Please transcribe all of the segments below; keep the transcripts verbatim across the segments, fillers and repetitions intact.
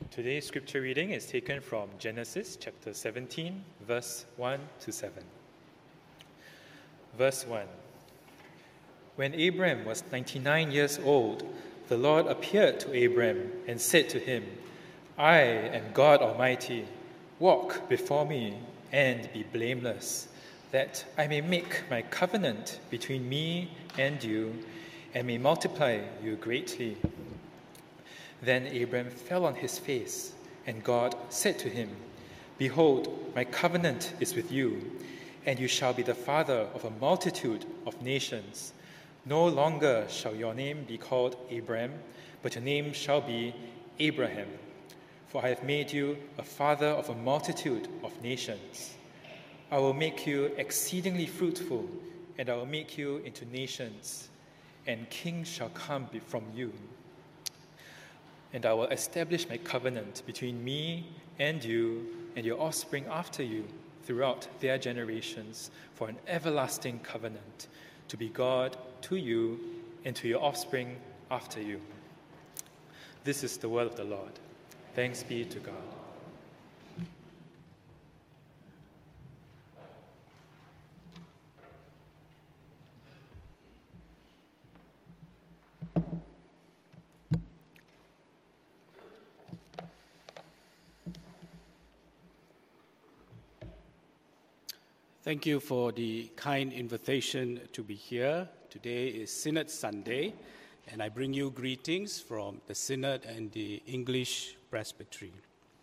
Today's scripture reading is taken from Genesis chapter seventeen, verse one to seven. Verse one. When Abram was ninety-nine years old, the Lord appeared to Abram and said to him, I am God Almighty. Walk before me and be blameless, that I may make my covenant between me and you and may multiply you greatly. Then Abram fell on his face, and God said to him, Behold, my covenant is with you, and you shall be the father of a multitude of nations. No longer shall your name be called Abram, but your name shall be Abraham. For I have made you a father of a multitude of nations. I will make you exceedingly fruitful, and I will make you into nations, and kings shall come from you. And I will establish my covenant between me and you and your offspring after you throughout their generations for an everlasting covenant, to be God to you and to your offspring after you. This is the word of the Lord. Thanks be to God. Thank you for the kind invitation to be here. Today is Synod Sunday, and I bring you greetings from the Synod and the English Presbytery.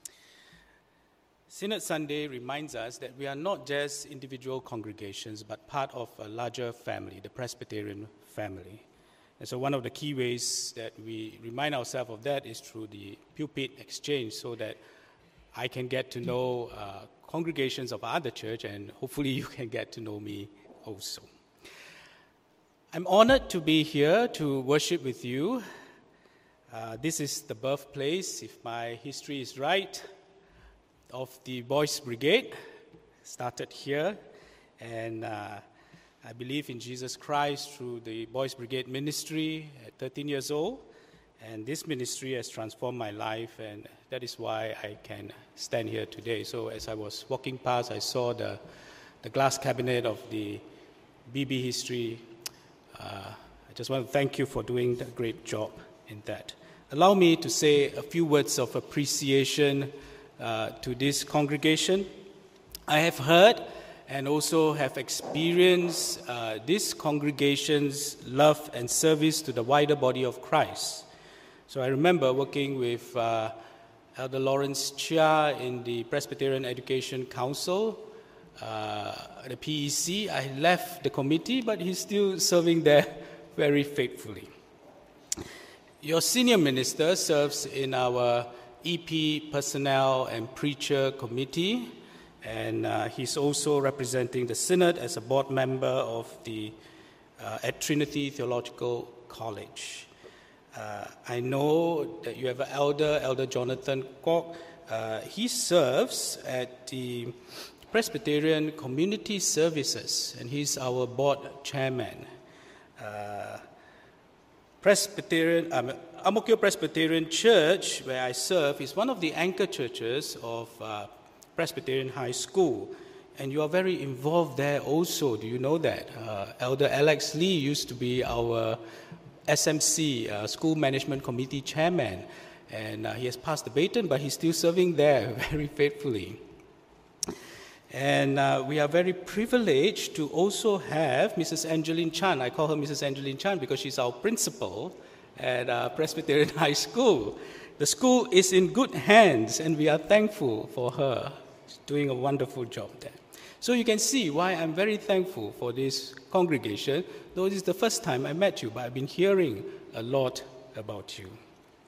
Synod Sunday reminds us that we are not just individual congregations, but part of a larger family, the Presbyterian family. And so one of the key ways that we remind ourselves of that is through the pulpit exchange, so that I can get to know uh, congregations of other church, and hopefully you can get to know me also. I'm honored to be here to worship with you. Uh, this is the birthplace, if my history is right, of the Boys Brigade. Started here, and uh, I believe in Jesus Christ through the Boys Brigade ministry at thirteen years old. And this ministry has transformed my life, and that is why I can stand here today. So as I was walking past, I saw the, the glass cabinet of the B B history. Uh, I just want to thank you for doing a great job in that. Allow me to say a few words of appreciation uh, to this congregation. I have heard and also have experienced uh, this congregation's love and service to the wider body of Christ. So I remember working with uh, Elder Lawrence Chia in the Presbyterian Education Council, uh, the P E C. I left the committee, but he's still serving there very faithfully. Your senior minister serves in our E P Personnel and Preacher Committee, and uh, he's also representing the Synod as a board member of the uh, at Trinity Theological College. Uh, I know that you have an elder, Elder Jonathan Kwok. Uh, he serves at the Presbyterian Community Services, and he's our board chairman. Uh, Presbyterian, um, Ang Mo Kio Presbyterian Church, where I serve, is one of the anchor churches of uh, Presbyterian High School, and you are very involved there also. Do you know that? Uh, Elder Alex Lee used to be our S M C, uh, School Management Committee Chairman, and uh, he has passed the baton, but he's still serving there very faithfully. And uh, we are very privileged to also have Missus Angeline Chan. I call her Missus Angeline Chan because she's our principal at uh, Presbyterian High School. The school is in good hands, and we are thankful for her. She's doing a wonderful job there. So you can see why I'm very thankful for this congregation, though this is the first time I met you, but I've been hearing a lot about you.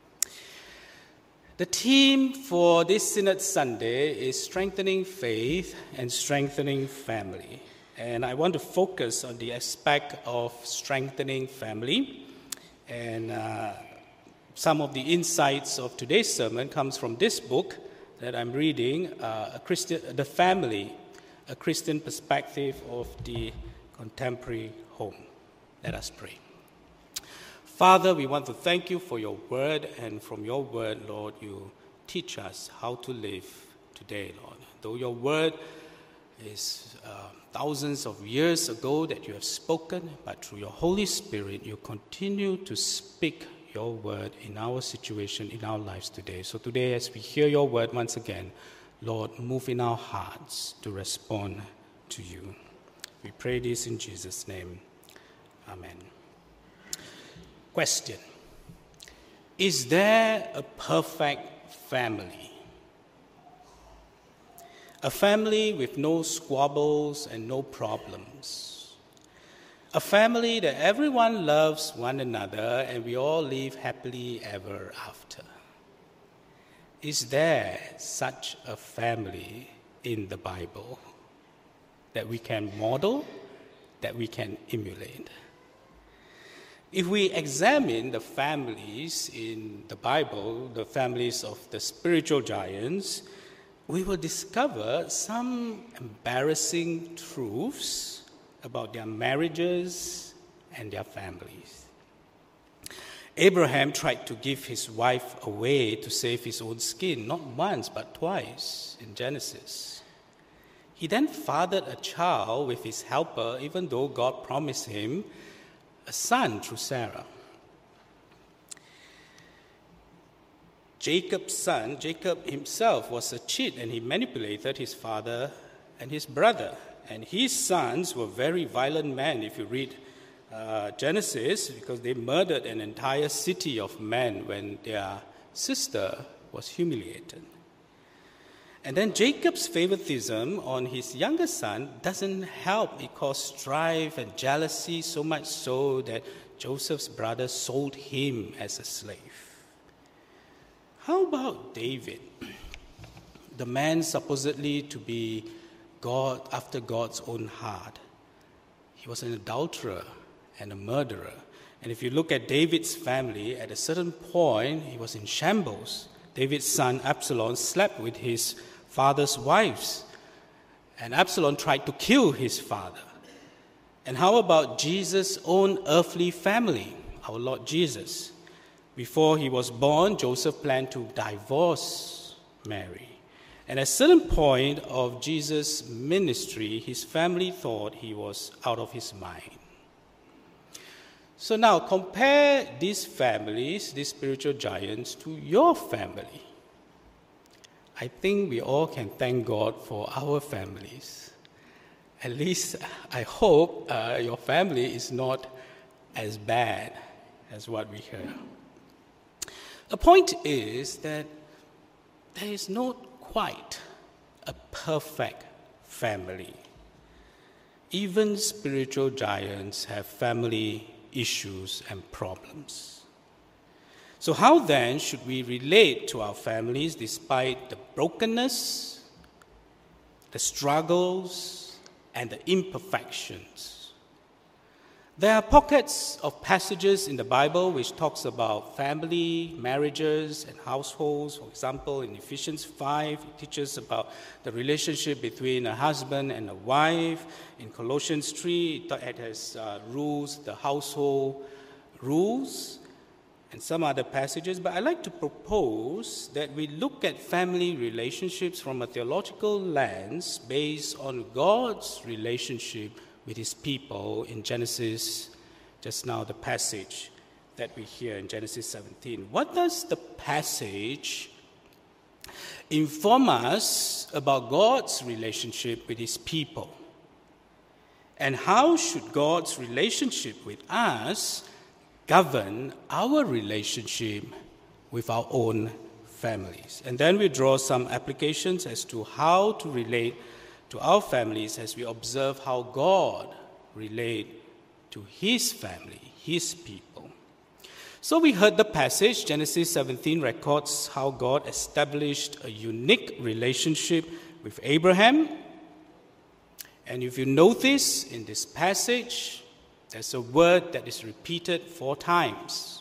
The theme for this Synod Sunday is strengthening faith and strengthening family. And I want to focus on the aspect of strengthening family. And uh, some of the insights of today's sermon comes from this book that I'm reading, uh, a Christian, The Family, a Christian Perspective of the Contemporary Home. Let us pray. Father, we want to thank you for your word, and from your word, Lord, you teach us how to live today, Lord. Though your word is uh, thousands of years ago that you have spoken, but through your Holy Spirit, you continue to speak your word in our situation, in our lives today. So today, as we hear your word once again, Lord, move in our hearts to respond to you. We pray this in Jesus' name. Amen. Question: is there a perfect family? A family with no squabbles and no problems. A family that everyone loves one another and we all live happily ever after. Is there such a family in the Bible that we can model, that we can emulate? If we examine the families in the Bible, the families of the spiritual giants, we will discover some embarrassing truths about their marriages and their families. Abraham tried to give his wife away to save his own skin, not once but twice in Genesis. He then fathered a child with his helper, even though God promised him a son through Sarah. Jacob's son, Jacob himself was a cheat, and he manipulated his father and his brother. And his sons were very violent men, if you read uh, Genesis, because they murdered an entire city of men when their sister was humiliated. And then Jacob's favoritism on his younger son doesn't help. It caused strife and jealousy, so much so that Joseph's brother sold him as a slave. How about David, the man supposedly to be God after God's own heart? He was an adulterer and a murderer. And if you look at David's family, at a certain point, he was in shambles. David's son Absalom slept with his father's wives, and Absalom tried to kill his father. And how about Jesus' own earthly family, our Lord Jesus? Before he was born, Joseph planned to divorce Mary. And at a certain point of Jesus' ministry, his family thought he was out of his mind. So now compare these families, these spiritual giants, to your family. I think we all can thank God for our families. At least I hope uh, your family is not as bad as what we hear. The point is that there is not quite a perfect family. Even spiritual giants have family issues and problems. So how then should we relate to our families despite the brokenness, the struggles, and the imperfections? There are pockets of passages in the Bible which talks about family, marriages, and households. For example, in Ephesians five, it teaches about the relationship between a husband and a wife. In Colossians three, it has uh, rules, the household rules, and some other passages. But I'd like to propose that we look at family relationships from a theological lens based on God's relationship with his people in Genesis, just now the passage that we hear in Genesis seventeen. What does the passage inform us about God's relationship with his people? And how should God's relationship with us govern our relationship with our own families? And then we draw some applications as to how to relate to our families as we observe how God relates to his family, his people. So we heard the passage. Genesis seventeen records how God established a unique relationship with Abraham. And if you notice in this passage, there's a word that is repeated four times.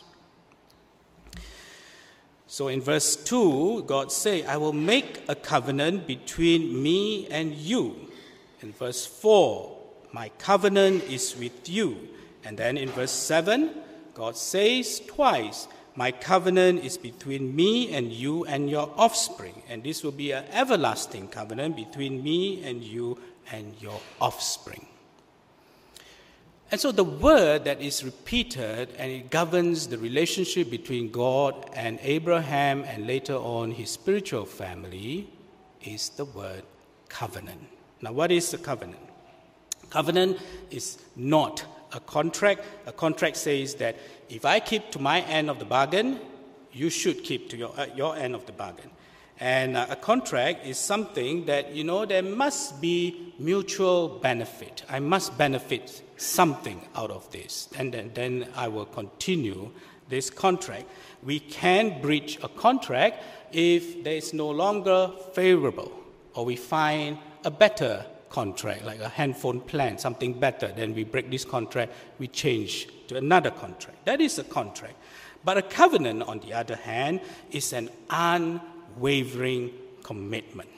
So in verse two, God says, I will make a covenant between me and you. In verse four, my covenant is with you. And then in verse seven, God says twice, my covenant is between me and you and your offspring, and this will be an everlasting covenant between me and you and your offspring. And so the word that is repeated, and it governs the relationship between God and Abraham and later on his spiritual family, is the word covenant. Now, what is a covenant? Covenant is not a contract. A contract says that if I keep to my end of the bargain, you should keep to your, uh, your end of the bargain. And uh, a contract is something that, you know, there must be mutual benefit. I must benefit something out of this, and then, then I will continue this contract. We can breach a contract if there is no longer favorable, or we find a better contract, like a handphone plan, something better. Then we break this contract, we change to another contract. That is a contract. But a covenant, on the other hand, is an unwavering commitment.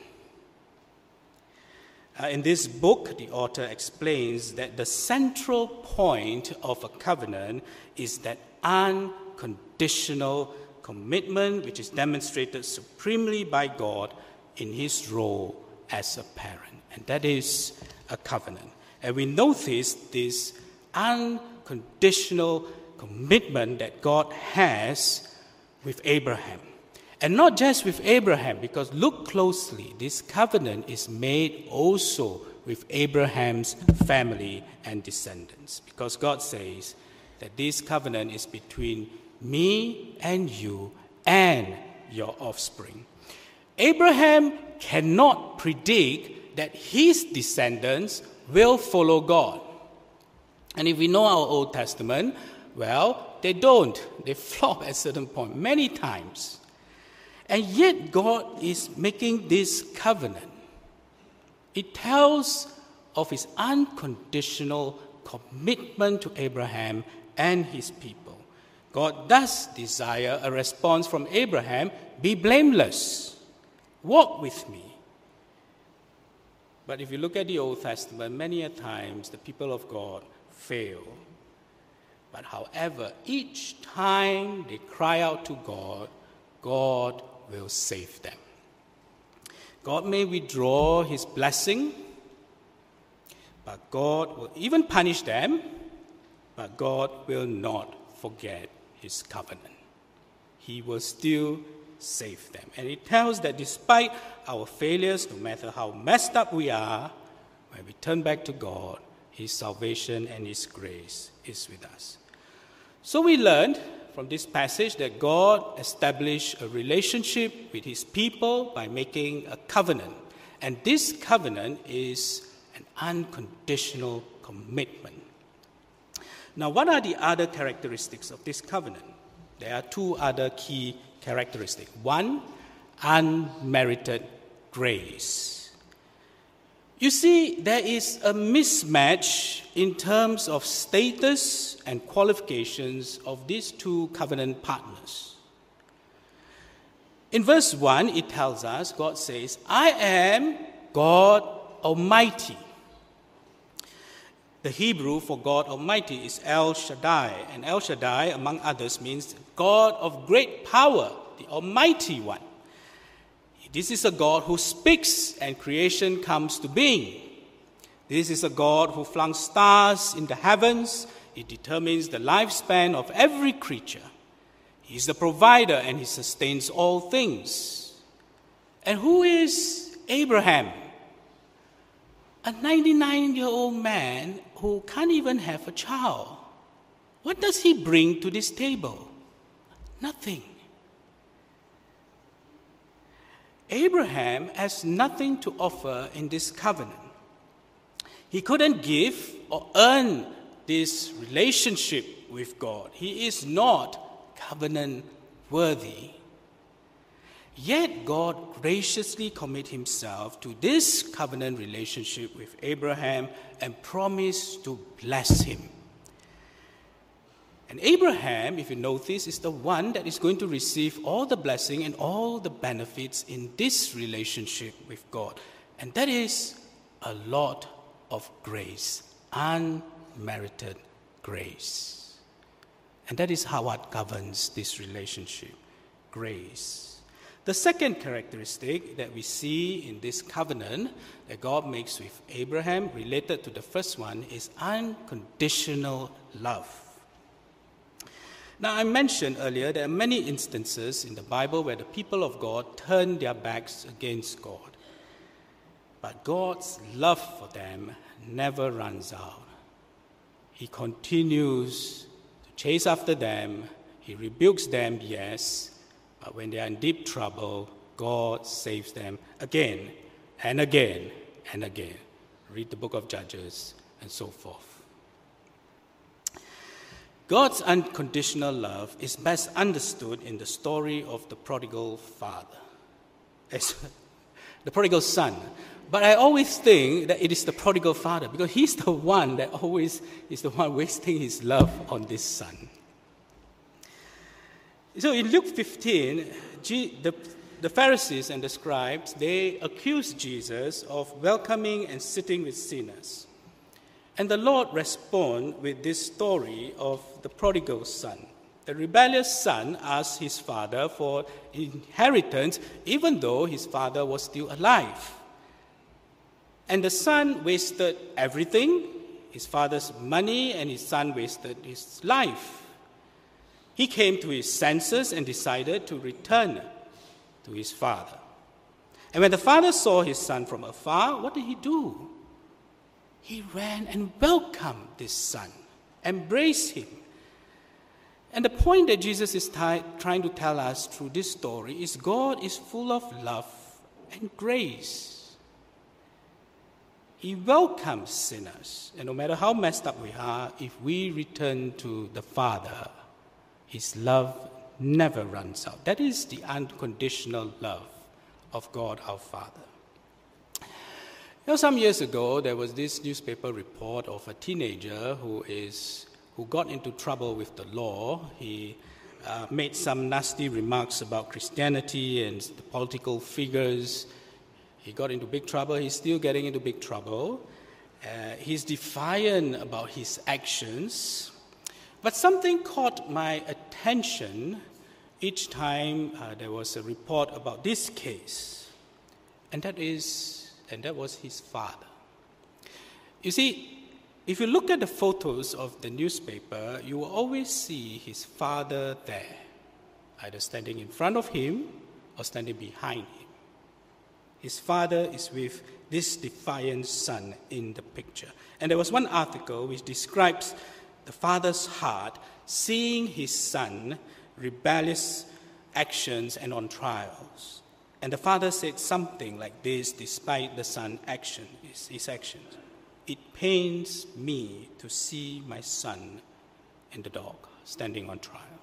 Uh, in this book, the author explains that the central point of a covenant is that unconditional commitment, which is demonstrated supremely by God in his role as a parent. And that is a covenant. And we notice this unconditional commitment that God has with Abraham. And not just with Abraham, because look closely, this covenant is made also with Abraham's family and descendants. Because God says that this covenant is between me and you and your offspring. Abraham cannot predict that his descendants will follow God. And if we know our Old Testament, well, they don't. They flop at a certain point many times. And yet God is making this covenant. It tells of his unconditional commitment to Abraham and his people. God does desire a response from Abraham, be blameless, walk with me. But if you look at the Old Testament, many a times the people of God fail. But however, each time they cry out to God, God will save them. God may withdraw his blessing, but God will even punish them, but God will not forget his covenant. He will still save them. And it tells that despite our failures, no matter how messed up we are, when we turn back to God, his salvation and his grace is with us. So we learned from this passage that God established a relationship with his people by making a covenant. And this covenant is an unconditional commitment. Now, what are the other characteristics of this covenant? There are two other key characteristics. One, unmerited grace. You see, there is a mismatch in terms of status and qualifications of these two covenant partners. In verse one, it tells us, God says, I am God Almighty. The Hebrew for God Almighty is El Shaddai, and El Shaddai, among others, means God of great power, the Almighty One. This is a God who speaks and creation comes to being. This is a God who flung stars in the heavens. He determines the lifespan of every creature. He is the provider and he sustains all things. And who is Abraham? A ninety-nine-year-old man who can't even have a child. What does he bring to this table? Nothing. Abraham has nothing to offer in this covenant. He couldn't give or earn this relationship with God. He is not covenant worthy. Yet God graciously commit himself to this covenant relationship with Abraham and promised to bless him. And Abraham, if you notice, is the one that is going to receive all the blessing and all the benefits in this relationship with God. And that is a lot of grace, unmerited grace. And that is how what governs this relationship, grace. The second characteristic that we see in this covenant that God makes with Abraham, related to the first one, is unconditional love. Now, I mentioned earlier there are many instances in the Bible where the people of God turn their backs against God. But God's love for them never runs out. He continues to chase after them. He rebukes them, yes, but when they are in deep trouble, God saves them again and again and again. Read the book of Judges and so forth. God's unconditional love is best understood in the story of the prodigal father, the prodigal son. But I always think that it is the prodigal father because he's the one that always is the one wasting his love on this son. So in Luke fifteen, the, the Pharisees and the scribes, they accused Jesus of welcoming and sitting with sinners. And the Lord responds with this story of the prodigal son. The rebellious son asked his father for inheritance even though his father was still alive. And the son wasted everything, his father's money, and his son wasted his life. He came to his senses and decided to return to his father. And when the father saw his son from afar, what did he do? He ran and welcomed this son, embraced him. And the point that Jesus is t- trying to tell us through this story is God is full of love and grace. He welcomes sinners. And no matter how messed up we are, if we return to the Father, His love never runs out. That is the unconditional love of God our Father. You know, some years ago, there was this newspaper report of a teenager who is who got into trouble with the law. He uh, made some nasty remarks about Christianity and the political figures. He got into big trouble. He's still getting into big trouble. Uh, he's defiant about his actions. But something caught my attention each time uh, there was a report about this case, and that is And that was his father. You see, if you look at the photos of the newspaper, you will always see his father there, either standing in front of him or standing behind him. His father is with this defiant son in the picture. And there was one article which describes the father's heart seeing his son rebellious actions and on trials. And the father said something like this despite the son's action, his, his actions. It pains me to see my son in the dock, standing on trial.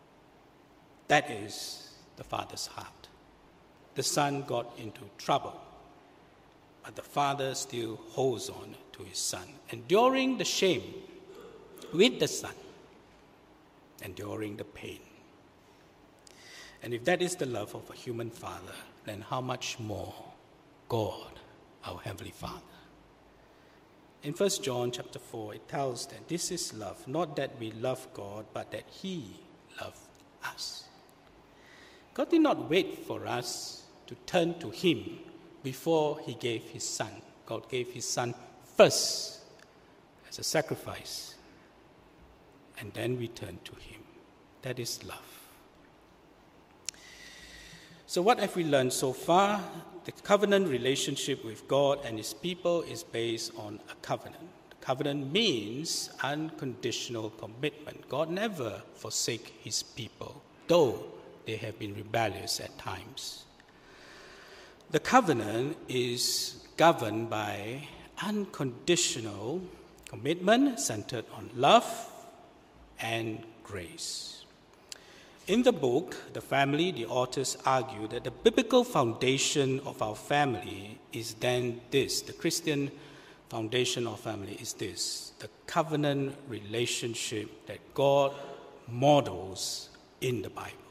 That is the father's heart. The son got into trouble, but the father still holds on to his son, enduring the shame with the son, enduring the pain. And if that is the love of a human father, then how much more God, our Heavenly Father? In First John chapter four, it tells that this is love, not that we love God, but that He loved us. God did not wait for us to turn to Him before He gave His Son. God gave His Son first as a sacrifice, and then we turn to Him. That is love. So what have we learned so far? The covenant relationship with God and His people is based on a covenant. Covenant means unconditional commitment. God never forsakes His people, though they have been rebellious at times. The covenant is governed by unconditional commitment centered on love and grace. In the book, The Family, the authors argue that the biblical foundation of our family is then this. The Christian foundation of family is this: the covenant relationship that God models in the Bible.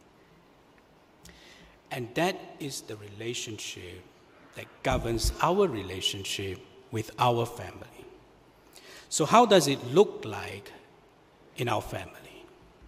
And that is the relationship that governs our relationship with our family. So how does it look like in our family?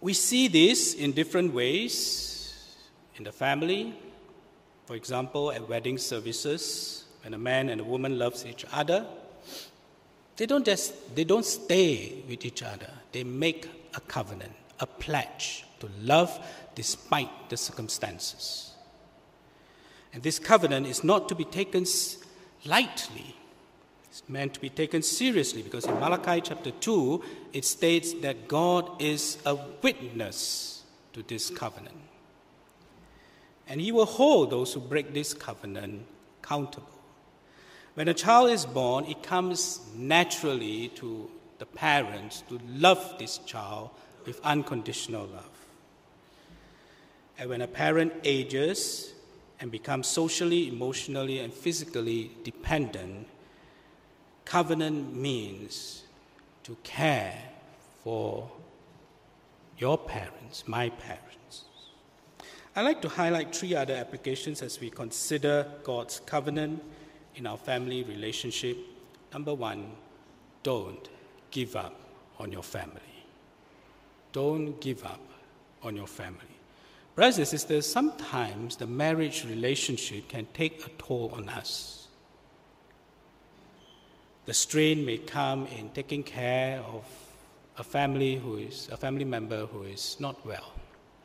We see this in different ways in the family. For example, at wedding services, when a man and a woman loves each other, they don't just they don't stay with each other. They make a covenant, a pledge to love despite the circumstances. And this covenant is not to be taken lightly. It's meant to be taken seriously, because in Malachi chapter two, it states that God is a witness to this covenant. And he will hold those who break this covenant accountable. When a child is born, it comes naturally to the parents to love this child with unconditional love. And when a parent ages and becomes socially, emotionally, and physically dependent, covenant means to care for your parents, my parents. I'd like to highlight three other applications as we consider God's covenant in our family relationship. Number one, don't give up on your family. Don't give up on your family. Brothers and sisters, sometimes the marriage relationship can take a toll on us. The strain may come in taking care of a family who is a family member who is not well.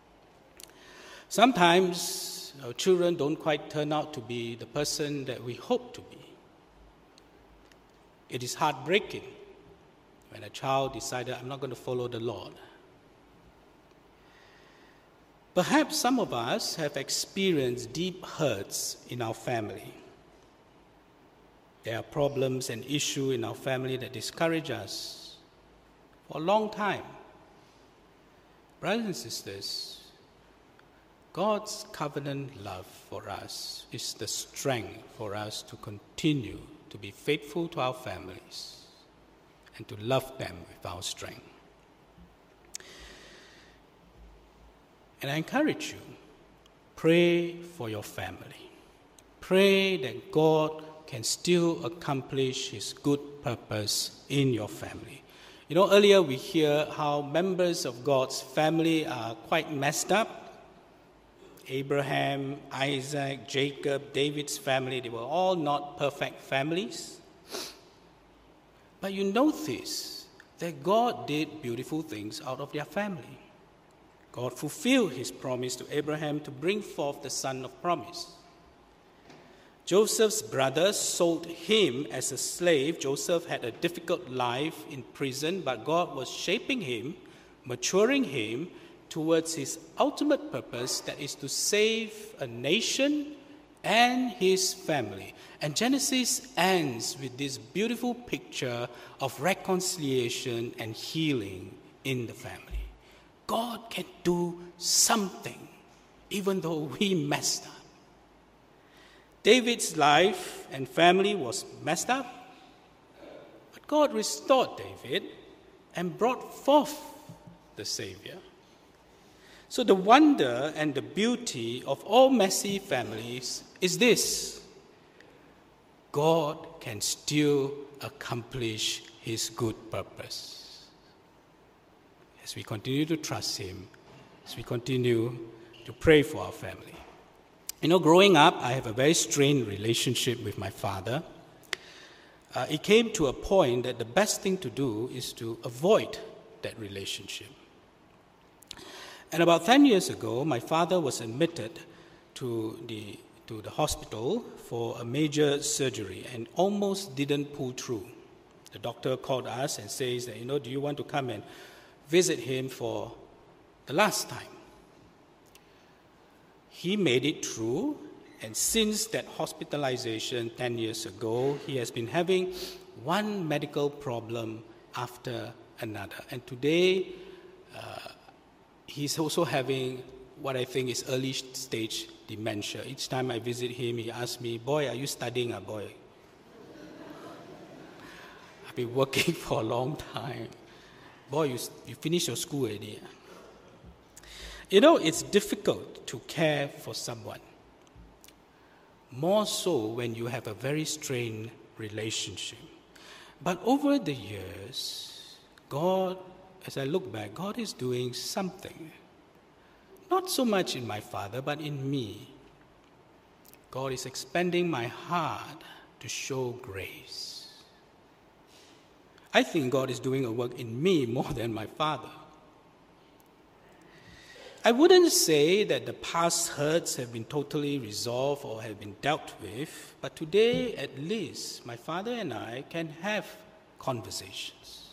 Sometimes our children don't quite turn out to be the person that we hope to be. It is heartbreaking when a child decided, I'm not going to follow the Lord. Perhaps some of us have experienced deep hurts in our family. There are problems and issues in our family that discourage us for a long time. Brothers and sisters, God's covenant love for us is the strength for us to continue to be faithful to our families and to love them with our strength. And I encourage you, pray for your family. Pray that God can still accomplish His good purpose in your family. You know, earlier we hear how members of God's family are quite messed up. Abraham, Isaac, Jacob, David's family, they were all not perfect families. But you notice that God did beautiful things out of their family. God fulfilled His promise to Abraham to bring forth the son of promise. Joseph's brothers sold him as a slave. Joseph had a difficult life in prison, but God was shaping him, maturing him towards His ultimate purpose, that is to save a nation and his family. And Genesis ends with this beautiful picture of reconciliation and healing in the family. God can do something, even though we messed up. David's life and family was messed up, but God restored David and brought forth the Savior. So the wonder and the beauty of all messy families is this: God can still accomplish His good purpose. As we continue to trust Him, as we continue to pray for our family. You know, growing up, I have a very strained relationship with my father. Uh, it came to a point that the best thing to do is to avoid that relationship. And about ten years ago, my father was admitted to the, to the hospital for a major surgery and almost didn't pull through. The doctor called us and says that, you know, do you want to come and visit him for the last time? He made it through, and since that hospitalization ten years ago, he has been having one medical problem after another. And today, uh, he's also having what I think is early stage dementia. Each time I visit him, he asks me, boy, are you studying, ah, boy? I've been working for a long time. Boy, you, you finished your school already. You know, it's difficult to care for someone. More so when you have a very strained relationship. But over the years, God as I look back, God is doing something. Not so much in my father, but in me. God is expanding my heart to show grace. I think God is doing a work in me more than my father. I wouldn't say that the past hurts have been totally resolved or have been dealt with, but today at least my father and I can have conversations.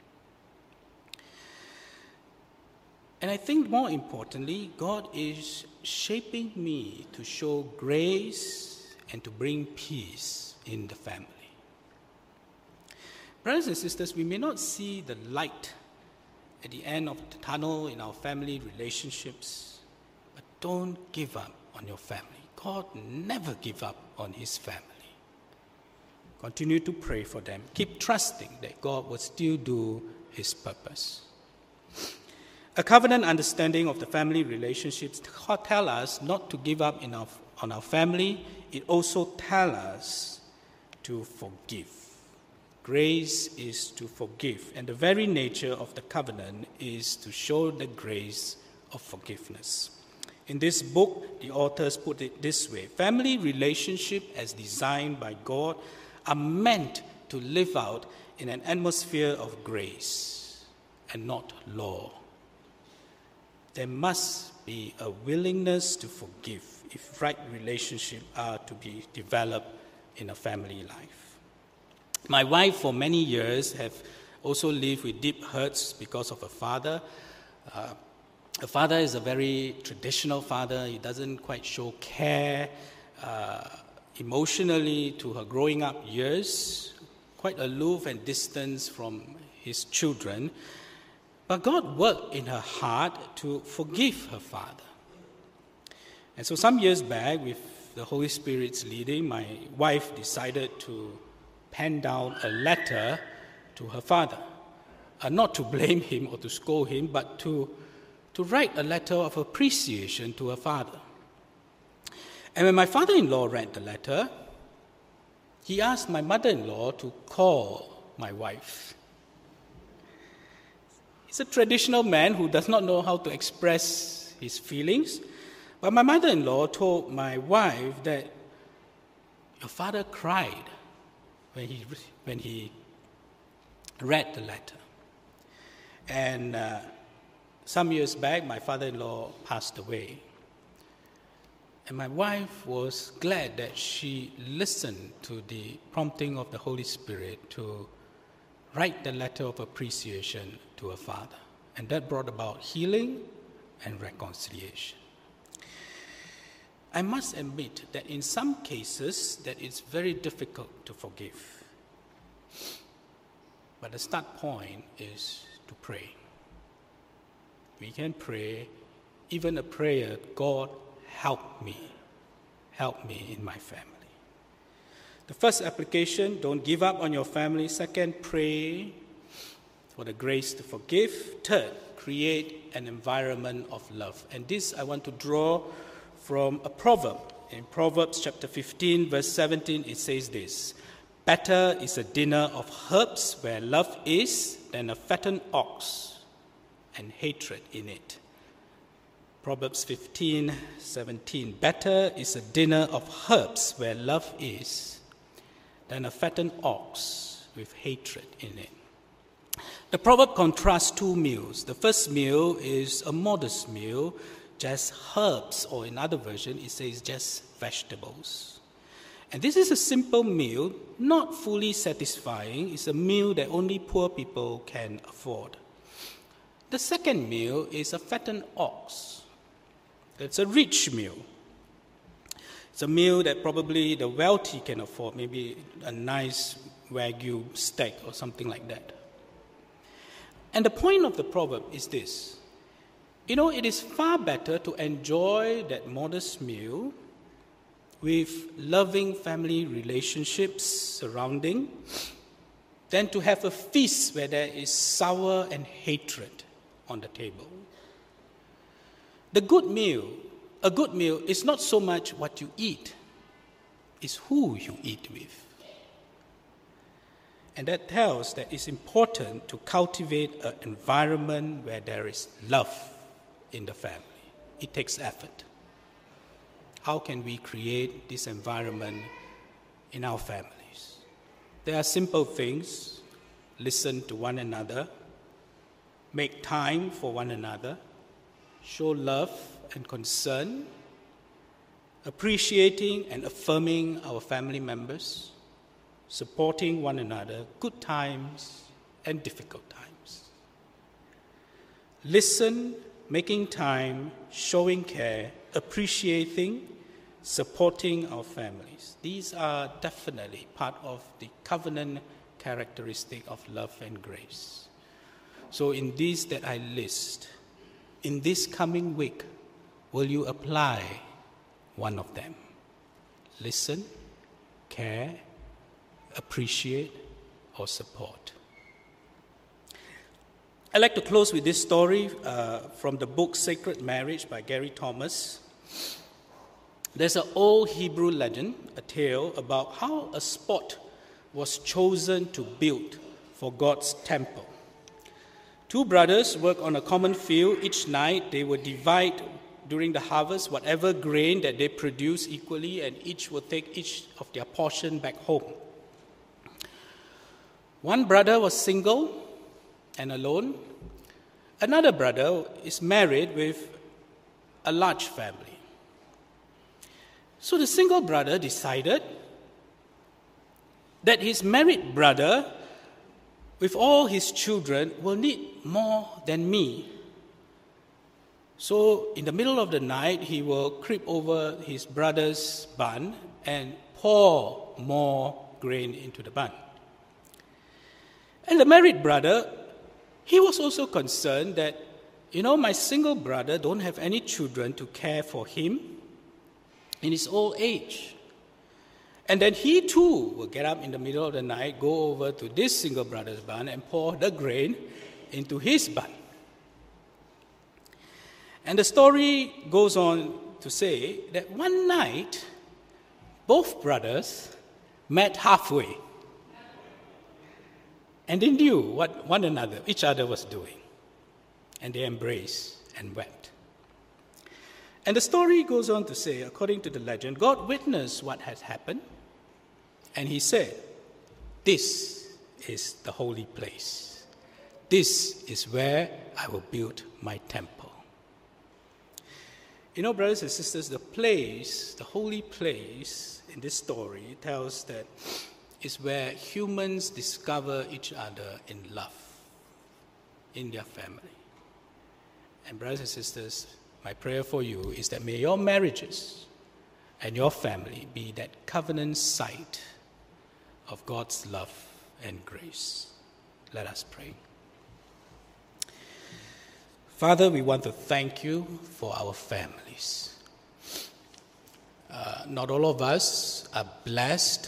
And I think more importantly, God is shaping me to show grace and to bring peace in the family. Brothers and sisters, we may not see the light at the end of the tunnel in our family relationships, but don't give up on your family. God never give up on his family. Continue to pray for them. Keep trusting that God will still do his purpose. A covenant understanding of the family relationships tell us not to give up in our, on our family. It also tells us to forgive. Grace is to forgive, and the very nature of the covenant is to show the grace of forgiveness. In this book, the authors put it this way: family relationships, as designed by God, are meant to live out in an atmosphere of grace and not law. There must be a willingness to forgive if right relationships are to be developed in a family life. My wife, for many years, have also lived with deep hurts because of her father. Uh, her father is a very traditional father. He doesn't quite show care uh, emotionally to her growing up years, quite aloof and distant from his children. But God worked in her heart to forgive her father. And so some years back, with the Holy Spirit's leading, my wife decided to pen down a letter to her father. Uh, not to blame him or to scold him, but to, to write a letter of appreciation to her father. And when my father-in-law read the letter, he asked my mother-in-law to call my wife. He's a traditional man who does not know how to express his feelings, but my mother-in-law told my wife that your father cried when he when he read the letter. And uh, some years back, my father-in-law passed away. And my wife was glad that she listened to the prompting of the Holy Spirit to write the letter of appreciation to her father. And that brought about healing and reconciliation. I must admit that in some cases that it's very difficult to forgive. But the start point is to pray. We can pray, even a prayer, God, help me. Help me in my family. The first application, don't give up on your family. Second, pray for the grace to forgive. Third, create an environment of love. And this I want to draw from a proverb. In Proverbs chapter fifteen, verse seventeen, it says this: better is a dinner of herbs where love is than a fattened ox and hatred in it. Proverbs fifteen, seventeen. Better is a dinner of herbs where love is than a fattened ox with hatred in it. The proverb contrasts two meals. The first meal is a modest meal, just herbs, or in other version, it says just vegetables. And this is a simple meal, not fully satisfying. It's a meal that only poor people can afford. The second meal is a fattened ox. It's a rich meal. It's a meal that probably the wealthy can afford, maybe a nice Wagyu steak or something like that. And the point of the proverb is this: you know, it is far better to enjoy that modest meal with loving family relationships surrounding than to have a feast where there is sour and hatred on the table. The good meal, a good meal is not so much what you eat, it's who you eat with. And that tells that it's important to cultivate an environment where there is love in the family. It takes effort. How can we create this environment in our families? There are simple things. Listen to one another. Make time for one another. Show love and concern. Appreciating and affirming our family members. Supporting one another, good times and difficult times. Listen, making time, showing care, appreciating, supporting our families. These are definitely part of the covenant characteristic of love and grace. So in these that I list, in this coming week, will you apply one of them? Listen, care, appreciate, or support. I'd like to close with this story uh, from the book Sacred Marriage by Gary Thomas. There's an old Hebrew legend, a tale about how a spot was chosen to build for God's temple. Two brothers work on a common field. Each night they will divide during the harvest whatever grain that they produce equally, and each will take each of their portion back home. One brother was single and alone. Another brother is married with a large family. So the single brother decided that his married brother, with all his children, will need more than me. So in the middle of the night, he will creep over his brother's barn and pour more grain into the barn. And the married brother, he was also concerned that, you know, my single brother don't have any children to care for him in his old age. And then he too will get up in the middle of the night, go over to this single brother's barn and pour the grain into his barn. And the story goes on to say that one night, both brothers met halfway. And they knew what one another, each other was doing. And they embraced and wept. And the story goes on to say, according to the legend, God witnessed what had happened. And he said, "This is the holy place. This is where I will build my temple." You know, brothers and sisters, the place, the holy place in this story tells that is where humans discover each other in love, in their family. And brothers and sisters, my prayer for you is that may your marriages and your family be that covenant site of God's love and grace. Let us pray. Father, we want to thank you for our families. Uh, not all of us are blessed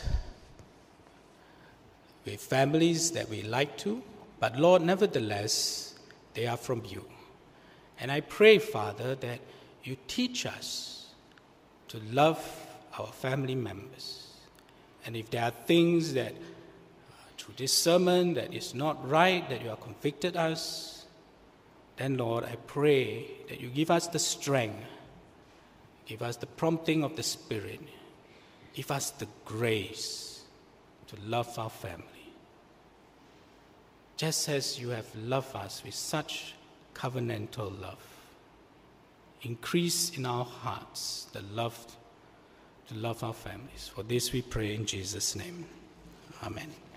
with families that we like to, but Lord, nevertheless, they are from you. And I pray, Father, that you teach us to love our family members. And if there are things that, uh, through this sermon, that is not right, that you have convicted us, then, Lord, I pray that you give us the strength, give us the prompting of the Spirit, give us the grace to love our family. Just as you have loved us with such covenantal love, increase in our hearts the love to love our families. For this we pray in Jesus' name. Amen.